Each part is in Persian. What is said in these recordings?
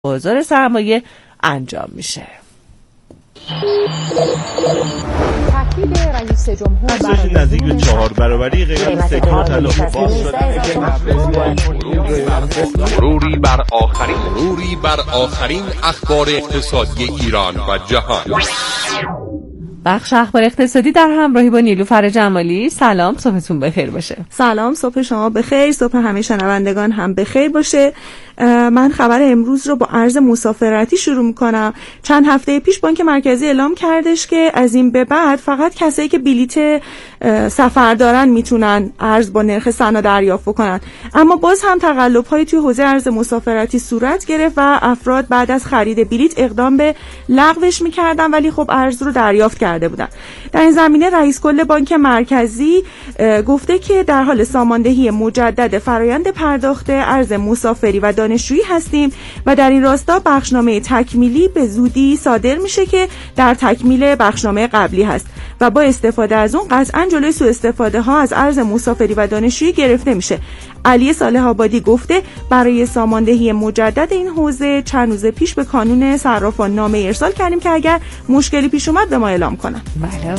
بازار سرمایه انجام میشه. تاکید رئیس جمهور افزایش نزدیک به 4 برابری قیمت سکه و طلا باعث مروری بر آخرین اخبار اقتصادی ایران و جهان. بخش اخبار اقتصادی در همراهی با نیلوفر جمالی. سلام، صبحتون بخیر باشه. سلام، صبح شما بخیر، صبح همه شنوندگان هم بخیر باشه. من خبر امروز رو با ارز مسافرتی شروع میکنم. چند هفته پیش بانک مرکزی اعلام کردش که از این به بعد فقط کسایی که بلیت سفر دارن میتونن ارز با نرخ سنا دریافت کنن، اما باز هم تقلب‌هایی توی حوزه ارز مسافرتی صورت گرفت و افراد بعد از خرید بلیت اقدام به لغوش میکردن ولی خب ارز رو دریافت کرده بودن. در این زمینه رئیس کل بانک مرکزی گفته که در حال ساماندهی مجدد فرآیند پرداخت ارز مسافری و دانشجویی هستیم و در این راستا بخشنامه تکمیلی به زودی صادر میشه که در تکمیل بخشنامه قبلی هست و با استفاده از اون قطعاً جلوی سوء استفاده ها از ارز مسافری و دانشجویی گرفته میشه. علی صالح آبادی گفته برای ساماندهی مجدد این حوزه چند روز پیش به کانون صرافان نامه ارسال کردیم که اگر مشکلی پیش اومد به ما اعلام کنن. بله.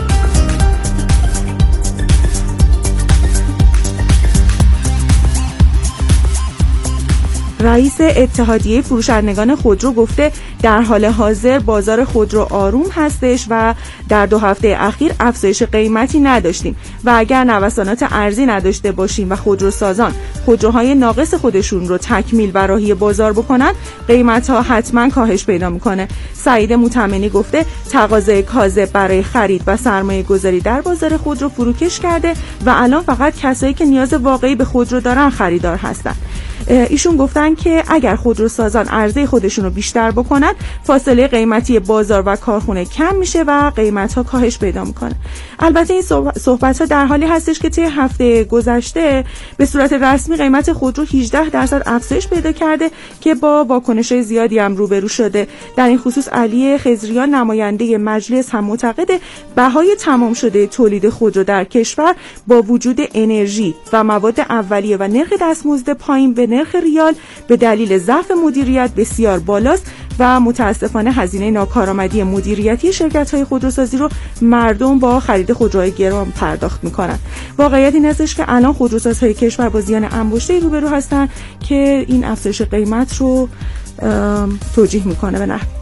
رئیس اتحادیه فروشندگان خودرو گفته در حال حاضر بازار خودرو آروم هستش و در 2 هفته اخیر افزایش قیمتی نداشتیم و اگر نوسانات ارزی نداشته باشیم و خودروسازان خودروهای ناقص خودشون رو تکمیل و راهی بازار بکنن، قیمت‌ها حتما کاهش پیدا میکنه. سعید متمنی گفته تقاضای کاذب برای خرید و سرمایه گذاری در بازار خودرو فروکش کرده و الان فقط کسایی که نیاز واقعی به خودرو دارن خریدار هستن. ایشون گفتن که اگر خودروسازان عرضه خودشون رو بیشتر بکنن، فاصله قیمتی بازار و کارخونه کم میشه و قیمت‌ها کاهش پیدا میکنه. البته این صحبت‌ها در حالی هستش که طی هفته گذشته به صورت رسمی قیمت خودرو 18% افزایش پیدا کرده که با واکنش‌های زیادی هم روبرو شده. در این خصوص علی خضریان نماینده مجلس هم معتقد بهای تمام شده تولید خودرو در کشور با وجود انرژی و مواد اولیه و نرخ دستمزد پایین به نرخ ریال به دلیل ضعف مدیریت بسیار بالاست و متاسفانه هزینه ناکارآمدی مدیریتی شرکت‌های خودروسازی رو مردم با خرید خودروهای گران پرداخت می‌کنن. واقعیت این هستش که الان خودروسازهای کشور با زیان انباشته روبرو هستن که این افزایش قیمت رو توجیه می‌کنه به نحو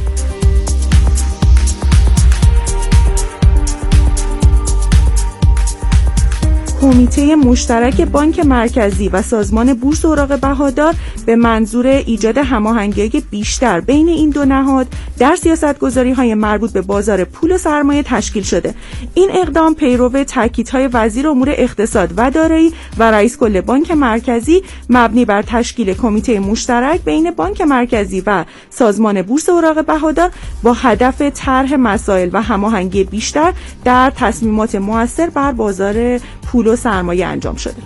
کمیته مشترک بانک مرکزی و سازمان بورس اوراق بهادار به منظور ایجاد هماهنگی بیشتر بین این دو نهاد در سیاست‌گذاری‌های مربوط به بازار پول و سرمایه تشکیل شده. این اقدام پیرو تاکیدهای وزیر امور اقتصاد و دارایی و رئیس کل بانک مرکزی مبنی بر تشکیل کمیته مشترک بین بانک مرکزی و سازمان بورس اوراق بهادار با هدف طرح مسائل و هماهنگی بیشتر در تصمیمات مؤثر بر بازار پول و سرمایه انجام شده.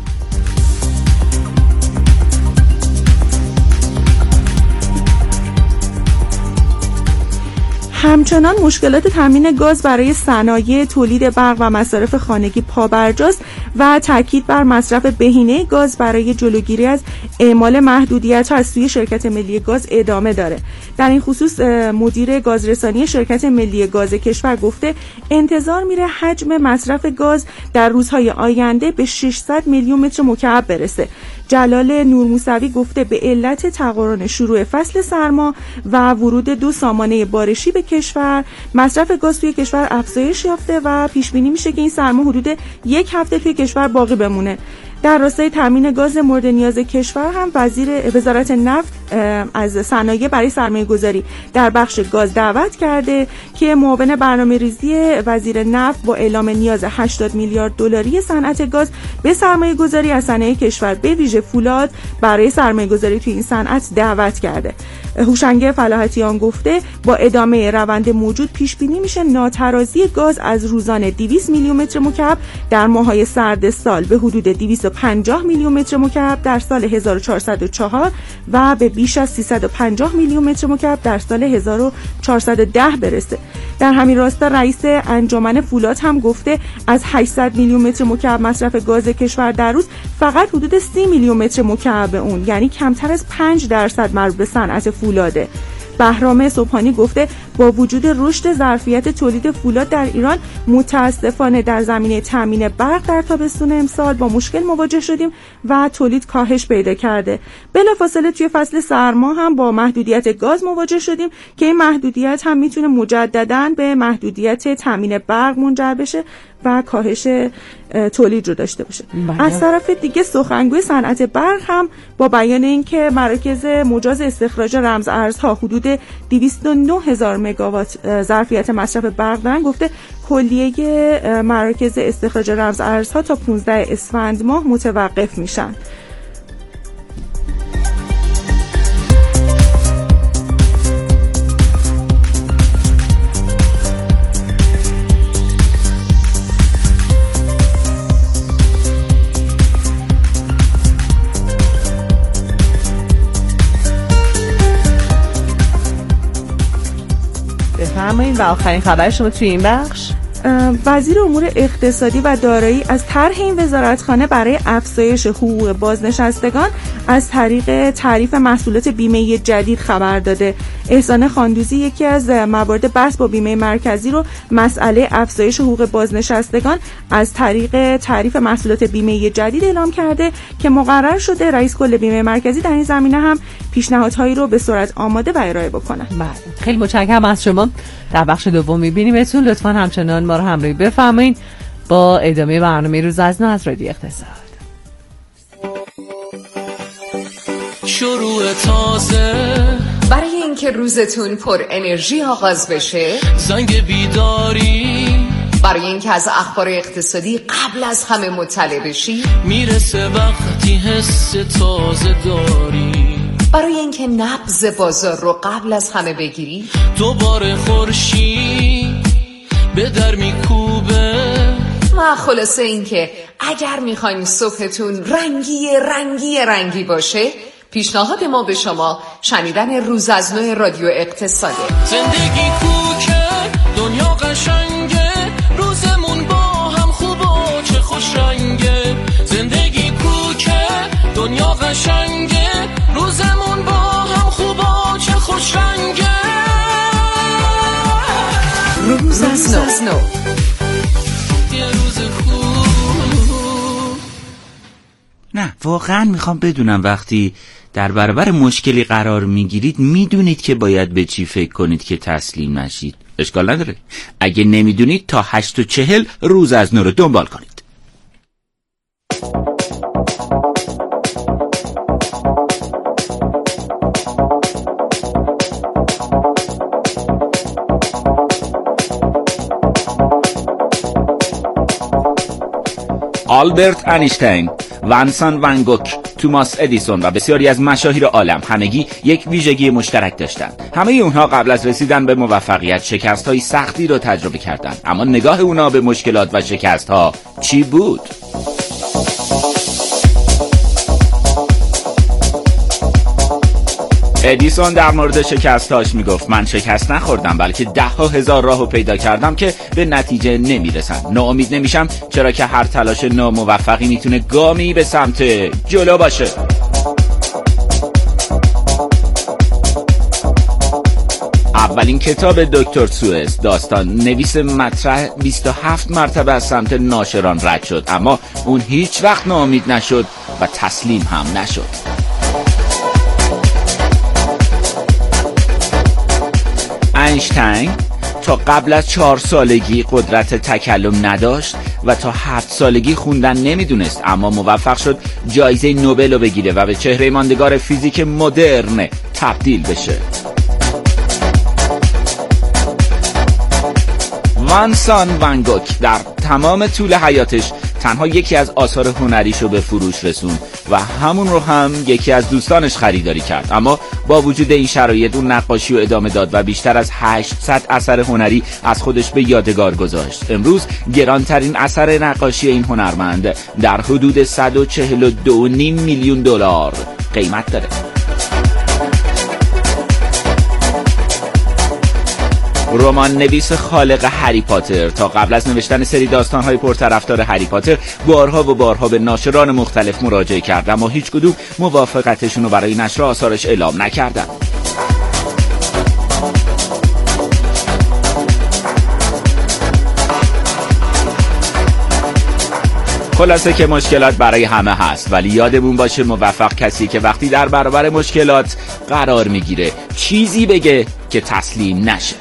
همچنان مشکلات تامین گاز برای صنایع تولید برق و مصارف خانگی پابرجاست و تاکید بر مصرف بهینه گاز برای جلوگیری از اعمال محدودیت‌ها از سوی شرکت ملی گاز ادامه داره. در این خصوص مدیر گازرسانی شرکت ملی گاز کشور گفته انتظار میره حجم مصرف گاز در روزهای آینده به 600 میلیون متر مکعب برسه. جلال نورموسوی گفته به علت تقارن شروع فصل سرما و ورود 2 سامانه بارشی به کشور، مصرف گاز توی کشور افزایش یافته و پیش بینی میشه که این سرما حدود 1 هفته توی کشور باقی بمونه. در راستای تامین گاز مورد نیاز کشور هم وزارت نفت از صنایع برای سرمایه‌گذاری در بخش گاز دعوت کرده که معاون برنامه‌ریزی وزیر نفت با اعلام نیاز 80 میلیارد دلاری صنعت گاز به سرمایه‌گذاری از صنایع کشور به ویژه فولاد برای سرمایه‌گذاری توی این صنعت دعوت کرده. هوشنگ فلاحتیان گفته با ادامه روند موجود پیش بینی میشه ناترازی گاز از روزانه 200 میلیون متر مکعب در ماه‌های سرد سال به حدود 250 میلیون متر مکعب در سال 1404 و به بیش از 350 میلیون متر مکعب در سال 1410 برسه. در همین راستا رئیس انجمن فولاد هم گفته از 800 میلیون متر مکعب مصرف گاز کشور در روز فقط حدود 30 میلیون متر مکعب اون، یعنی کمتر از 5% مربوط به صنعت فولاده. بهرام سبحانی گفته با وجود رشد ظرفیت تولید فولاد در ایران متاسفانه در زمینه تامین برق در تابستون امسال با مشکل مواجه شدیم و تولید کاهش پیدا کرده. بلافاصله توی فصل سرما هم با محدودیت گاز مواجه شدیم که این محدودیت هم میتونه مجدداً به محدودیت تامین برق منجر بشه و کاهش تولید رو داشته باشه. از طرف دیگه سخنگوی صنعت برق هم با بیان اینکه مراکز مجاز استخراج رمز ارزها حدود 209,000 مگاوات ظرفیت مصرف برق دارن، گفته کلیه مراکز استخراج رمز ارزها تا 15 اسفند ماه متوقف میشن. بفرمایید و آخرین خبر شما توی این بخش. وزیر امور اقتصادی و دارایی از طرح این وزارتخانه برای افزایش حقوق بازنشستگان از طریق تعریف محصولات بیمه جدید خبر داده. احسان خاندوزی یکی از موارد بحث با بیمه مرکزی رو مسئله افزایش حقوق بازنشستگان از طریق تعریف محصولات بیمه جدید اعلام کرده که مقرر شده رئیس کل بیمه مرکزی در این زمینه هم پیشنهادهایی رو به سرعت آماده و ارائه بکنه. بله، خیلی متشکرم از شما. در بخش دوم می‌بینیمتون، لطفاً همچنان ما رو همراهی بفرمایید با ادامه برنامه روز از نو از رادیو اقتصاد. شروع تازه برای اینکه روزتون پر انرژی آغاز بشه، زنگ بیداری برای اینکه از اخبار اقتصادی قبل از همه مطلع بشی، میرسه وقتی حس تازه داری، برای اینکه نبض بازار رو قبل از همه بگیری، دوباره خورشید به در میکوبه و خلاصه اینکه اگر میخواین صبحتون رنگی باشه، پیشنهاد ما به شما شنیدن روز از نو رادیو اقتصاده. زندگی کوکه، دنیا قشنگه، روزمون با هم خوبه چه خوش رنگه. زندگی کوکه، دنیا قشنگه، روزمون با هم خوبه چه خوش رنگه. روز از نو. یه روز خوب. نه واقعا میخوام بدونم وقتی در برابر مشکلی قرار میگیرید میدونید که باید به چی فکر کنید که تسلیم نشید؟ اشکال نداره. اگه نمیدونید تا 8:40 روز از نو رو دنبال کنید. آلبرت انیشتین، ونسان ون گوک، توماس ادیسون و بسیاری از مشاهیر عالم همگی یک ویژگی مشترک داشتند. همه اونها قبل از رسیدن به موفقیت شکست‌های سختی رو تجربه کردند. اما نگاه اونها به مشکلات و شکست‌ها چی بود؟ ادیسون در مورد شکستاش میگفت من شکست نخوردم بلکه 10,000 راهو پیدا کردم که به نتیجه نمیرسن. ناامید نمیشم چرا که هر تلاش ناموفقی میتونه گامی به سمت جلو باشه. اولین کتاب دکتر سوئس داستان نویس مطرح 27 مرتبه از سمت ناشران رد شد، اما اون هیچ وقت ناامید نشد و تسلیم هم نشد. اینشتین تا قبل از 4 سالگی قدرت تکلم نداشت و تا 7 سالگی خوندن نمیدونست، اما موفق شد جایزه نوبل رو بگیره و به چهره ماندگار فیزیک مدرن تبدیل بشه. ونسان ون گوک در تمام طول حیاتش تنها یکی از آثار هنریشو به فروش رسوند و همون رو هم یکی از دوستانش خریداری کرد، اما با وجود این شرایط اون نقاشی رو ادامه داد و بیشتر از 800 اثر هنری از خودش به یادگار گذاشت. امروز گرانترین اثر نقاشی این هنرمند در حدود 142.5 میلیون دلار قیمت داره. رمان نویس خالق هری پاتر تا قبل از نوشتن سری داستان‌های پرطرفدار هری پاتر بارها و بارها به ناشران مختلف مراجعه کرد اما هیچ کدوم موافقتشون رو برای نشر آثارش اعلام نکردن. خلاصه که مشکلات برای همه هست ولی یادمون باشه موفق کسی که وقتی در برابر مشکلات قرار میگیره چیزی بگه که تسلیم نشه.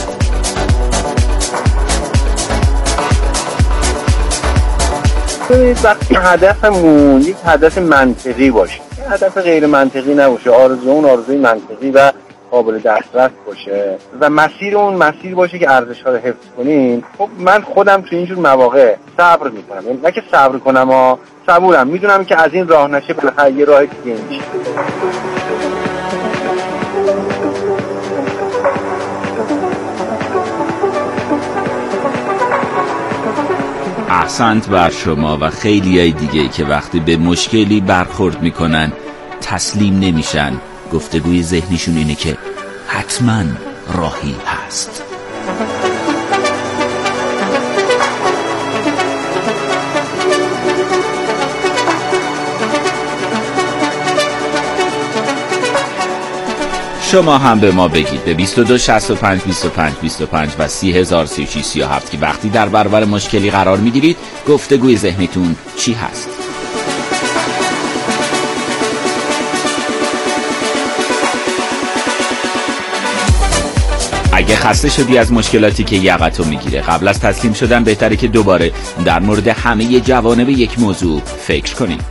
ببینید وقتی هدفمون یک هدف منطقی باشه، هدف غیر منطقی نباشه، آرزوی منطقی و قابل دسترس باشه و مسیر اون مسیر باشه که ارزش‌ها رو حفظ کنیم. خب من خودم تو اینجور مواقع صبر میکنم، یعنی نه که صبر کنم ها، صبورم، میدونم که از این راه نشه بالاخره یه راه دیگه میشه. احسنت بر شما و خیلیای دیگه که وقتی به مشکلی برخورد میکنن تسلیم نمیشن. گفتگوی ذهنیشون اینه که حتما راهی هست. شما هم به ما بگید به 22 65 25 25 و 303637 که وقتی در برابر مشکلی قرار میگیرید گفتگوی ذهنیتون چی هست؟ اگه خسته شدی از مشکلاتی که یقتو میگیره قبل از تسلیم شدن بهتره که دوباره در مورد همه جوانب یک موضوع فکر کنیم.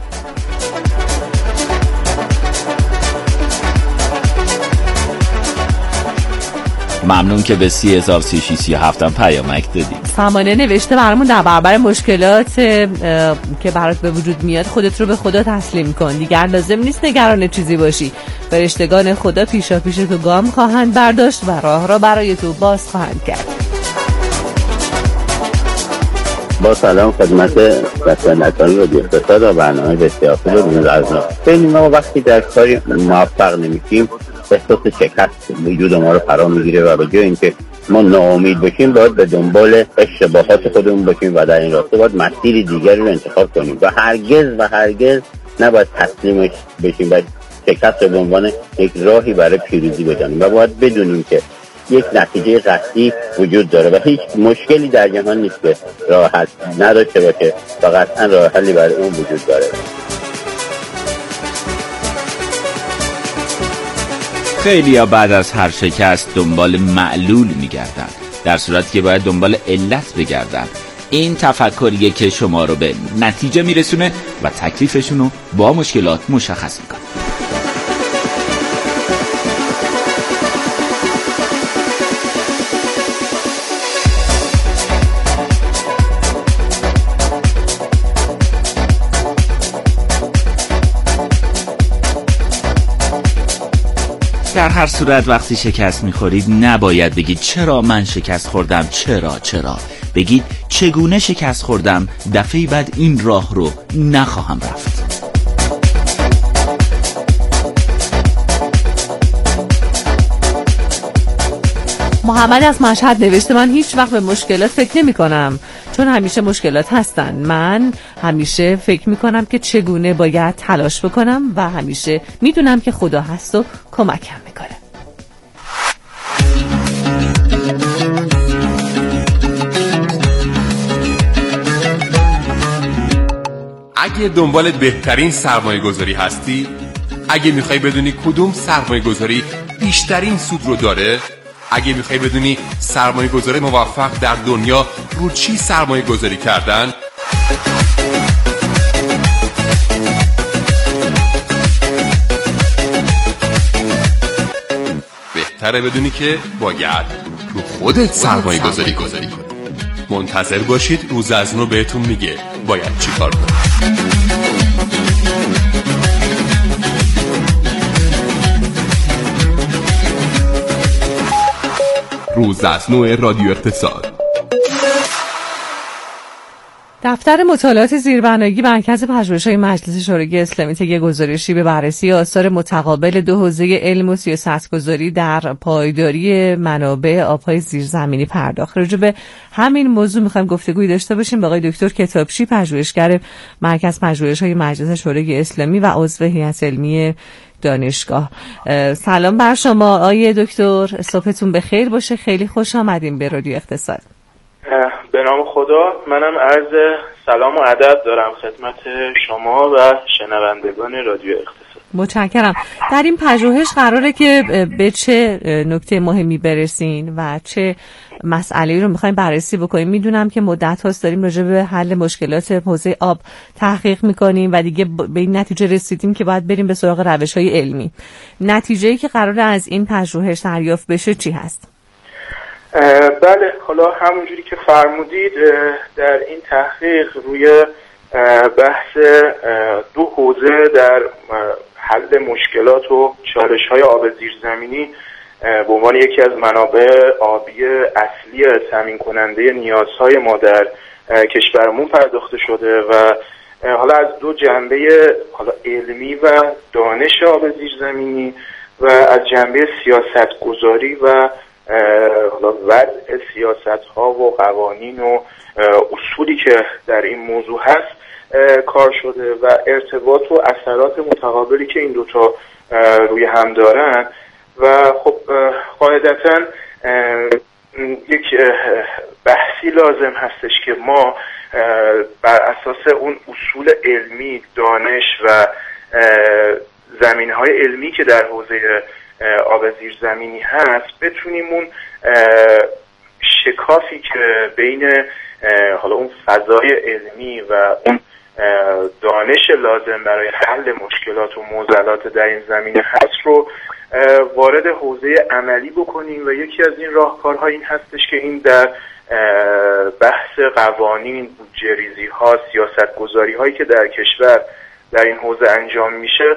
ممنون که به 303637 پیامک دادید. سمانه نوشته برامون در برابر مشکلات که برات به وجود میاد خودت رو به خدا تسلیم کن، دیگر لازم نیست نگران چیزی باشی. فرشتگان خدا پیشا پیش تو گام خواهند برداشت و راه را برای تو باز خواهند کرد. با سلام خدمت رسانه‌های رادیو اقتصاد و برنامه بسیار خوب روزنامه. خیلی ما وقتی در کاری موفق نمیشیم احساس شکست وجود ما رو فرا میگیره و به جای اینکه ما ناامید بشیم باید به دنبال اشتباهات خودمون باشیم و در این راسته باید مسیر دیگری رو انتخاب کنیم و هرگز نباید تسلیمش بشیم و شکست رو به عنوان یک راهی برای پیروزی بدانیم و باید بدونیم که یک نتیجه قطعی وجود داره و هیچ مشکلی در جهان نیست که راه حل نداشته باشه و قطعا راه حلی برای اون وجود داره. خیلی‌ها بعد از هر شکست دنبال معلول میگردن در صورتی که باید دنبال علت بگردن. این تفکریه که شما رو به نتیجه میرسونه و تکلیفشون رو با مشکلات مشخص میکنه. در هر صورت وقتی شکست میخورید نباید بگید چرا من شکست خوردم، چرا بگید چگونه شکست خوردم، دفعه بعد این راه رو نخواهم رفت. محمد از مشهد نوشته من هیچ وقت به مشکلات فکر نمی کنم چون همیشه مشکلات هستن. من همیشه فکر می کنم که چگونه باید تلاش بکنم و همیشه می دونم که خدا هست و کمکم می کنه. اگه دنبال بهترین سرمایه گذاری هستی، اگه میخوای بدونی کدوم سرمایه گذاری بیشترین سود رو داره، اگه میخوای بدونی سرمایه گذاری موفق در دنیا رو چی سرمایه گذاری کردن، بهتره بدونی که باید رو خودت سرمایه گذاری کنی. منتظر باشید روزازنو بهتون میگه باید چی کار کنید. روزازنو رادیو اقتصاد. دفتر مطالعات زیربنایی مرکز پژوهش‌های مجلس شورای اسلامی طی گزارشی به بررسی آثار متقابل دو حوزه علم و سیاست‌گذاری در پایداری منابع آب‌های زیرزمینی پرداخت. راجع به همین موضوع می‌خوایم گفتگویی داشته باشیم با آقای دکتر کتابچی، پژوهشگر مرکز پژوهش‌های مجلس شورای اسلامی و عضو هیئت علمی دانشگاه. سلام بر شما آقای دکتر، صبحتون بخیر باشه. خیلی خوش آمدیم به رادیو اقتصاد. به نام خدا، منم عرض سلام و ادب دارم خدمت شما و شنوندگان رادیو اقتصاد. متشکرم. در این پژوهش قراره که به چه نکته مهمی برسین و چه مسئله‌ای رو می‌خوایم بررسی بکنیم؟ میدونم که مدت هاست داریم راجع به حل مشکلات حوزه آب تحقیق می‌کنیم و دیگه به این نتیجه رسیدیم که باید بریم به سراغ روش‌های علمی. نتیجه‌ای که قراره از این پژوهش دریافت بشه چی هست؟ بله، حالا همونجوری که فرمودید در این تحقیق روی بحث دو حوزه در حل مشکلات و چالش‌های آب زیرزمینی به عنوان یکی از منابع آبی اصلی تامین کننده نیازهای ما در کشورمون پرداخته شده و حالا از دو جنبه حالا علمی و دانش آب زیرزمینی و از جنبه سیاست‌گذاری و حالا وضع سیاست‌ها و قوانین و اصولی که در این موضوع هست کار شده و ارتباط و اثرات متقابلی که این دوتا روی هم دارن و خب قاعدتاً یک بحثی لازم هستش که ما بر اساس اون اصول علمی، دانش و زمینه‌های علمی که در حوزه آب زیرزمینی هست بتونیم اون شکافی که بین حالا اون فضای علمی و اون دانش لازم برای حل مشکلات و معضلات در این زمینه هست رو وارد حوزه عملی بکنیم و یکی از این راهکارها این هستش که این در بحث قوانین، بودجه‌ریزی ها، سیاست گذاری هایی که در کشور در این حوزه انجام میشه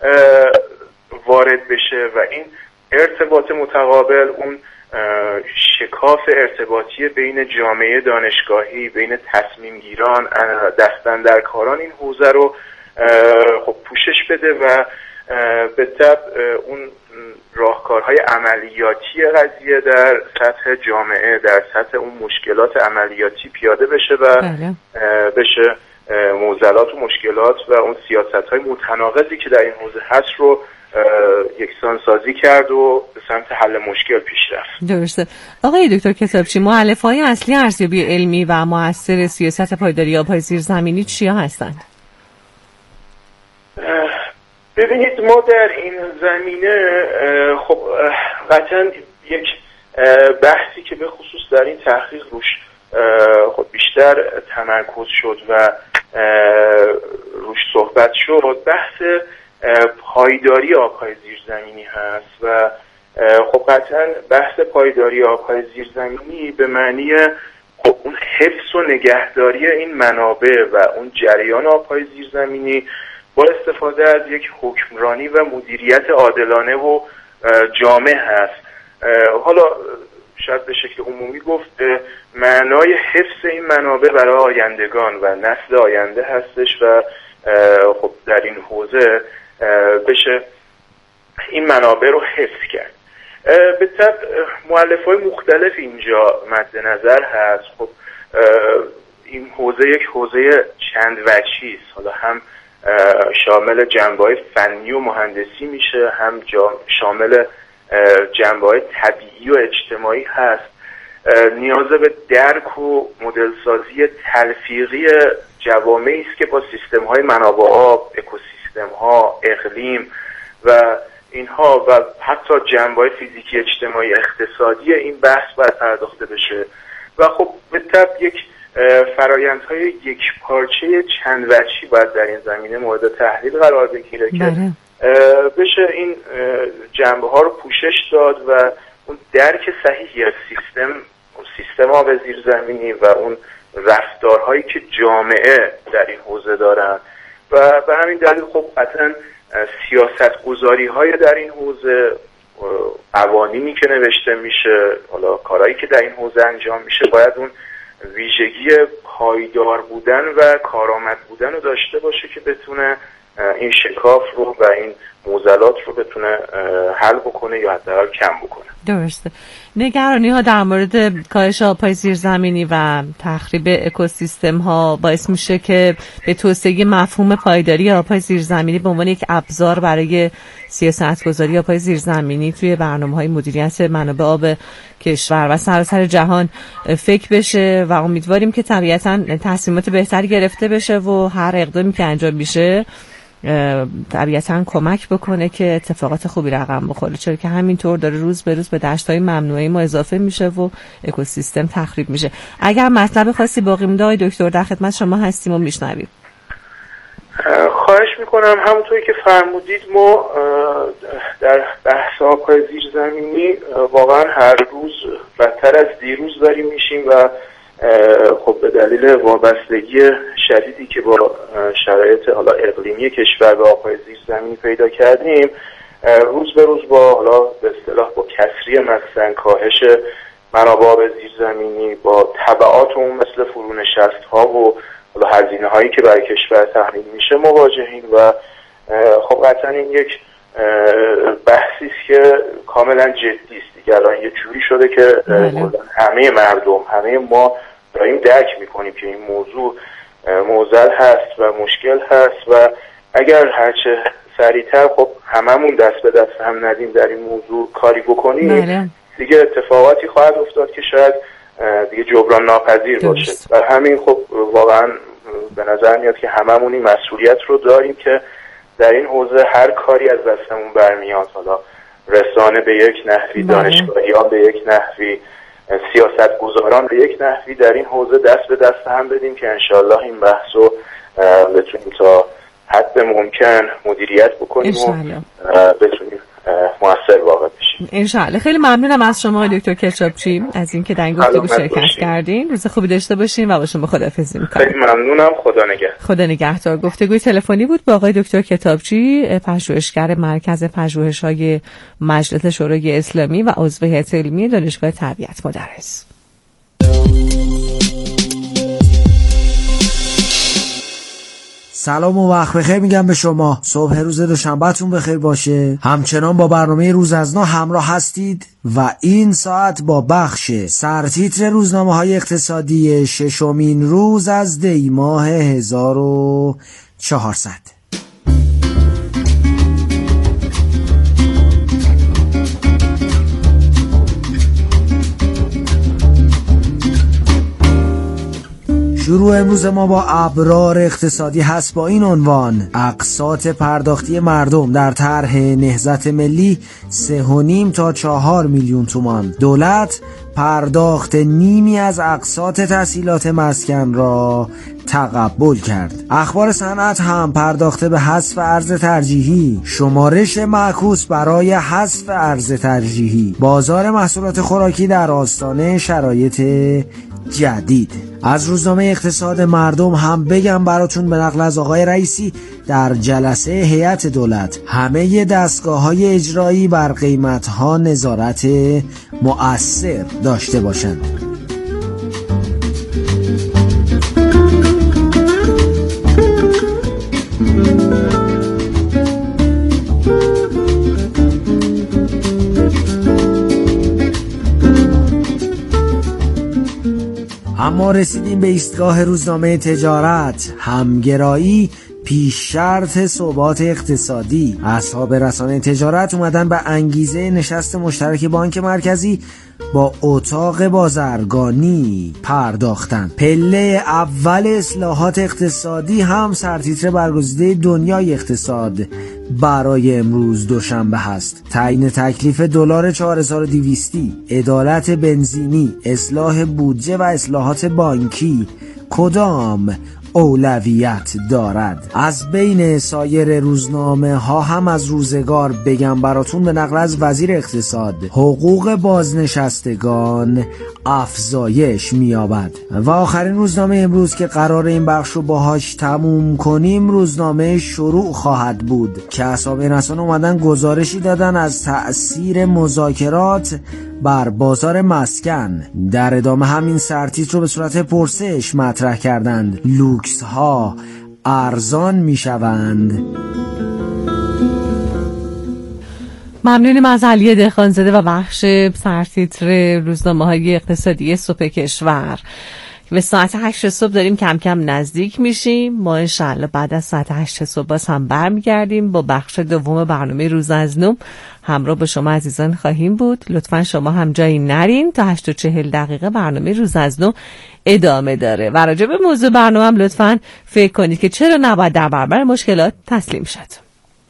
وارد بشه و این ارتباط متقابل، اون شکاف ارتباطی بین جامعه دانشگاهی، بین تصمیم گیران، دستاندرکاران این حوزه رو خب پوشش بده و به طبع اون راهکارهای عملیاتی قضیه در سطح جامعه، در سطح اون مشکلات عملیاتی پیاده بشه و بشه معضلات و مشکلات و اون سیاست‌های متناقضی که در این حوزه هست رو یکسان سازی کرد و به سمت حل مشکل پیش رفت. درسته. آقای دکتر کتابچی، مؤلفه‌های اصلی ارزیابی علمی و مؤثر سیاست پایداری آب‌های زیرزمینی چیا هستند؟ ببینید، ما در این زمینه خب قطعاً یک بحثی که به خصوص در این تحقیق روش خب بیشتر تمرکز شد و روش صحبت شد، بحث پایداری آب‌های زیرزمینی هست و خب قطعاً بحث پایداری آب‌های زیرزمینی به معنی خب اون حفظ و نگهداری این منابع و اون جریان آب‌های زیرزمینی با استفاده از یک حکمرانی و مدیریت عادلانه و جامع هست. حالا شاید به شکل عمومی گفت معنای حفظ این منابع برای آیندگان و نسل آینده هستش و خب در این حوزه بشه این منابع رو حفظ کرد. به طب مؤلفه‌های مختلف اینجا مد نظر هست. خب این حوزه یک حوزه چند وجهی است، حالا هم شامل جنبه‌های فنی و مهندسی میشه، هم شامل جنبه‌های طبیعی و اجتماعی هست. نیاز به درک و مدلسازی تلفیقی جوامعی است که با سیستم‌های منابع آب، اکوسیستم‌ها، اقلیم و اینها و حتی جنبه‌های فیزیکی، اجتماعی، اقتصادی این بحث باید پرداخته بشه و خب به طب یک فرایندهای یک پارچه چند وجهی باید در این زمینه مورد تحلیل قرار بگیره که بشه این جنبه ها رو پوشش داد و اون درک صحیحی از سیستم آب زیرزمینی و اون رفتارهایی که جامعه در این حوزه دارن و به همین دلیل خب قطعاً سیاست گذاری های در این حوزه، قوانینی که نوشته میشه، حالا کارهایی که در این حوزه انجام میشه باید اون ویژگی پایدار بودن و کارآمد بودن رو داشته باشه که بتونه این شکاف رو و این معضلات رو بتونه حل بکنه یا حداقل کم بکنه. درسته. نگرانی ها در مورد کاهش آب‌های زیرزمینی و تخریب اکوسیستم ها باعث میشه که به توسعه مفهوم پایداری آب‌های زیرزمینی به عنوان یک ابزار برای سیاست‌گذاری آب‌های زیرزمینی توی برنامه‌های مدیریت منابع آب کشور و سراسر جهان فکر بشه و امیدواریم که طبیعتاً تصمیمات بهتری گرفته بشه و هر اقدامی که انجام میشه طبیعتاً کمک بکنه که اتفاقات خوبی رقم بخوره، چرا که همینطور داره روز به روز به دشت‌های ممنوعه ما اضافه میشه و اکوسیستم تخریب میشه. اگر مطلب خاصی باقی مونده آقای دکتر در خدمت شما هستیم و میشنویم. خواهش میکنم. همونطوری که فرمودید ما در بحث آب‌های زیرزمینی واقعا هر روز بدتر از دیروز داریم میشیم و خب به دلیل وابستگی شدیدی که با شرایط حالا اقلیمی کشور به آب‌های زیرزمینی پیدا کردیم روز به روز با حالا به اصطلاح با کسری مثلا کاهش منابع آب زیرزمینی با تبعات اون مثل فرونشست‌ها و حالا هزینه‌هایی که برای کشور تحمیل میشه مواجهیم و خب قطعا این یک بحثی است که کاملا جدی است. دیگه الان یه جوری شده که همه مردم، همه ما داریم درک میکنیم که این موضوع معضل هست و مشکل هست و اگر هرچه سریعتر خب هممون دست به دست هم ندیم در این موضوع کاری بکنیم دیگه اتفاقاتی خواهد افتاد که شاید دیگه جبران ناپذیر باشه. و همین خب واقعا به نظر میاد که هممون این مسئولیت رو داریم که در این حوزه هر کاری از دستمون برمیاد، حالا رسانه به یک نحوی، دانشگاهیان به یک نحوی، سیاستگزاران به یک نحوی در این حوزه دست به دست هم بدیم که انشالله این بحث رو بتونیم تا حد ممکن مدیریت بکنیم و بتونیم موثر واقع بشیم انشالله. خیلی ممنونم از شما دکتر کچاپچی از اینکه در این گفتگو شرکت کردین. روز خوبی داشته باشین و با شما خداحافظی می‌کنم. خیلی ممنونم. خدا نگهدار. گفتگوی تلفنی بود با آقای دکتر کتابچی، پژوهشگر مرکز پژوهش‌های مجلس شورای اسلامی و عضو هیئت علمی دانشگاه تربیت مدرس. سلام و وقت بخیر میگم به شما. صبح روز دوشنبهتون بخیر باشه. همچنان با برنامه روزازنا همراه هستید و این ساعت با بخش سرتیتر روزنامه‌های اقتصادی ششمین روز از دی ماه 1400. شروع امروز ما با ابرار اقتصادی هست با این عنوان: اقساط پرداختی مردم در طرح نهضت ملی 3.5 تا 4 میلیون تومان. دولت پرداخت نیمی از اقساط تسهیلات مسکن را تقبل کرد. اخبار صنعت هم پرداخته به حذف ارز ترجیحی، شمارش معکوس برای حذف ارز ترجیحی. بازار محصولات خوراکی در آستانه شرایط جدید. از روزنامه اقتصاد مردم هم بگم براتون به نقل از آقای رئیسی در جلسه هیئت دولت همه دستگاه‌های اجرایی بر قیمت‌ها نظارت مؤثر داشته باشند. اما رسیدیم به ایستگاه روزنامه تجارت. همگرایی پیش شرط ثبات اقتصادی. اصحاب رسانه تجارت اومدن به انگیزه نشست مشترک بانک مرکزی با اتاق بازرگانی پرداختن. پله اول اصلاحات اقتصادی هم سرتیتر برگزیده دنیای اقتصاد برای امروز دوشنبه هست. تعیین تکلیف دلار 4200، عدالت بنزینی، اصلاح بودجه و اصلاحات بانکی کدام اولویت دارد؟ از بین سایر روزنامه ها هم از روزگار بگم براتون به نقل از وزیر اقتصاد: حقوق بازنشستگان افزایش می‌یابد. و آخرین روزنامه امروز که قرار این بخش رو باهاش تموم کنیم روزنامه شروع خواهد بود که اصحاب رسانه اومدن گزارشی دادن از تأثیر مذاکرات بر بازار مسکن. در ادامه همین سرتیتر رو به صورت پرسش مطرح کردند: لوکس ها ارزان می شوند؟ ممنونیم از علی دهقانزاده و بخش سرتیتر روزنامه‌های اقتصادی صبح کشور. به ساعت 8 صبح داریم کم کم نزدیک میشیم. ما انشاءالله بعد از ساعت 8 صبح باز هم برمیگردیم با بخش دوم برنامه روز از نو. همراه با شما عزیزان خواهیم بود. لطفا شما هم جایی نرین تا 8:40 برنامه روز از نو ادامه داره و راجع به موضوع برنامه هم لطفا فکر کنید که چرا نباید در برابر مشکلات تسلیم شد.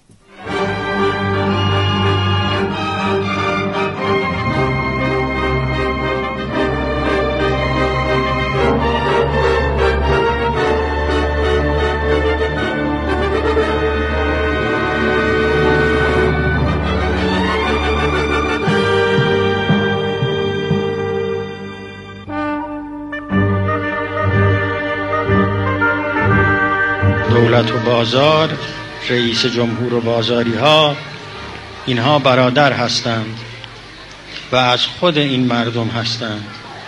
دولت و بازار، رئیس جمهور و بازاری ها، اینها برادر هستند و از خود این مردم هستند.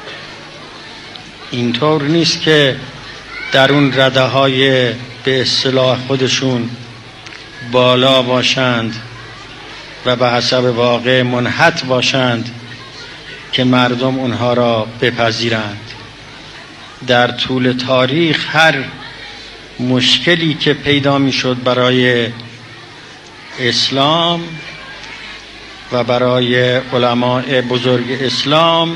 اینطور نیست که در اون رده های به اصطلاح خودشون بالا باشند و به حسب واقع منحط باشند که مردم اونها را بپذیرند. در طول تاریخ هر مشکلی که پیدا می شد برای اسلام و برای علماء بزرگ اسلام،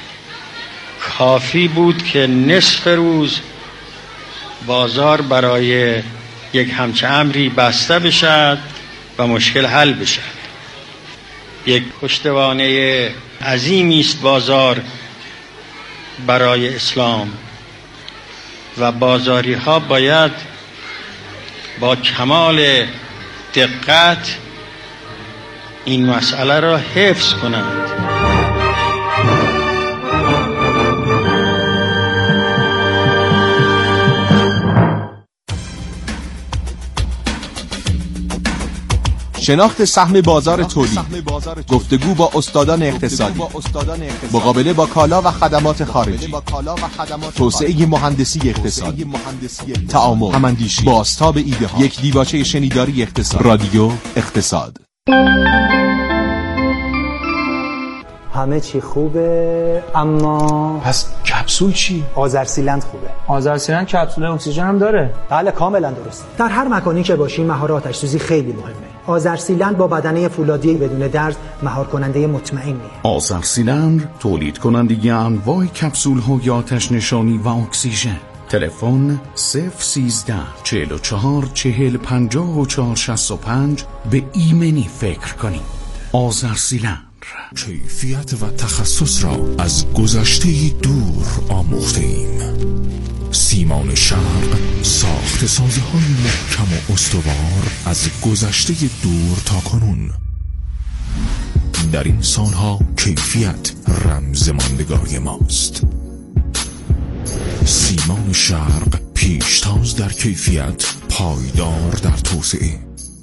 کافی بود که نصف روز بازار برای یک همچه امری بسته بشد و مشکل حل بشد. یک پشتوانه عظیمی است بازار برای اسلام و بازاری ها باید با کمال دقت این مسئله را حفظ کنند. شناخت سهم بازار تولید، گفتگو با استادان اقتصادی، مقابله با کالا و خدمات خارجی، توسعه مهندسی اقتصادی، تعامل، هماندیشی، بازتاب ایده ها، یک دیباچه شنیداری اقتصاد، رادیو اقتصاد. همه چی خوبه، اما پس کپسول چی؟ آذرسیلند خوبه. آذرسیلند کپسول اکسیژن هم داره؟ بله کاملا درست. در هر مکانی که باشیم مهار آتش سوزی خیلی مهمه. آذرسیلند با بدنه فولادی بدون درز مهار کننده مطمئنیه. آذرسیلند تولید کننده انواع کپسول های آتش نشانی و اکسیژن. تلفن 013 44 40 54 65. به ایمنی فکر کنید. آذرسیلند کیفیت و تخصص را از گذشته دور آموخته ایم. سیمان شرق ساخت سازه‌های محکم و استوار از گذشته دور تا کنون. در این سالها کیفیت رمز ماندگاری ماست. سیمان شرق پیشتاز در کیفیت، پایدار در توسعه.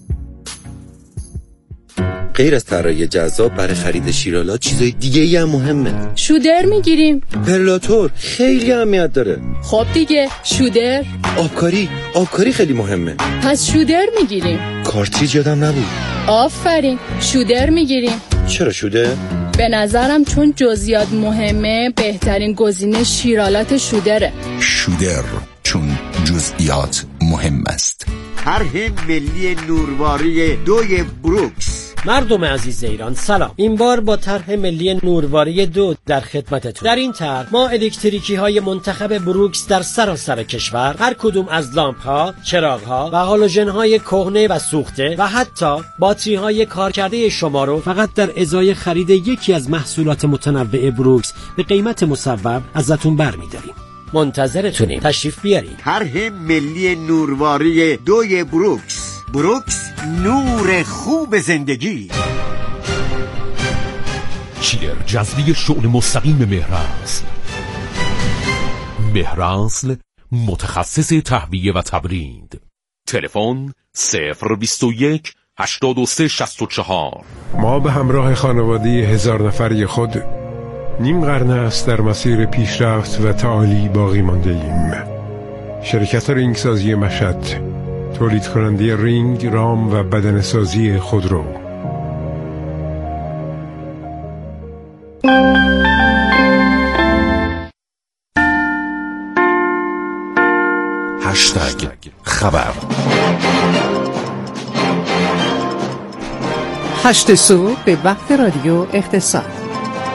غیر از طراحی جذاب برای خرید شیرالات چیزای دیگه ای هم مهمه. شودر میگیریم. پرلاتور خیلی اهمیت داره. خب دیگه شودر. آبکاری خیلی مهمه. پس شودر میگیریم. کارتریج یادم نبود. آفرین، شودر میگیریم. چرا شودر؟ به نظرم چون جزئیات مهمه، بهترین گزینه شیرالات شودره. شودر چون جزئیات مهم است. طرح ملی نورواری 2 بروکس. مردم عزیز ایران سلام. این بار با طرح ملی نورواری 2 در خدمتتون. در این طرح ما الکتریکی های منتخب بروکس در سراسر کشور، هر کدوم از لامپ ها، چراغ ها و هالوژن های کهنه و سوخته و حتی باتری های کارکرده شما رو فقط در ازای خرید یکی از محصولات متنوع بروکس به قیمت مصوب ازتون برمی‌داریم. منتظرتونیم، تشریف بیارید. طرح ملی نورواری 2 بروکس. بروکس، نور خوب زندگی. چیلر جذبی شغل مستقیم مهراصل. مهراصل متخصص تهویه و تبرید. تلفن 021 8364. ما به همراه خانواده 1000 نفری خود نیم قرن است در مسیر پیشرفت و تعالی باقی مانده ایم. شرکت رینگسازی مشهد، تولید کننده رینگ، رام و بدنسازی خودرو. هشتگ خبر. 8 صبح به وقت رادیو اقتصاد.